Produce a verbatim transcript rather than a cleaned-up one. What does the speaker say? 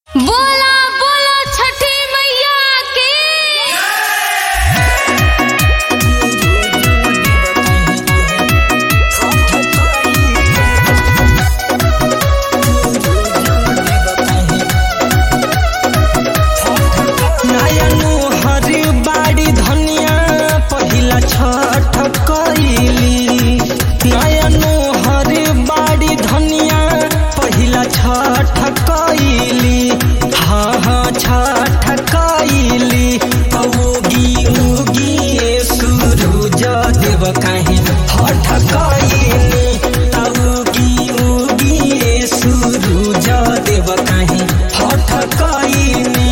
बोला बोला छठी मैया की। नयनो हरी बाड़ी धनिया पहिला छठ कइली। नयनो हरी बाड़ी धनिया पहिला छठ कइली। हाँ हाँ छठ कइली। उगी उगी सूरज देव काहे हठ कइली। उगी उगी सूरज देव काहे हठ कइली।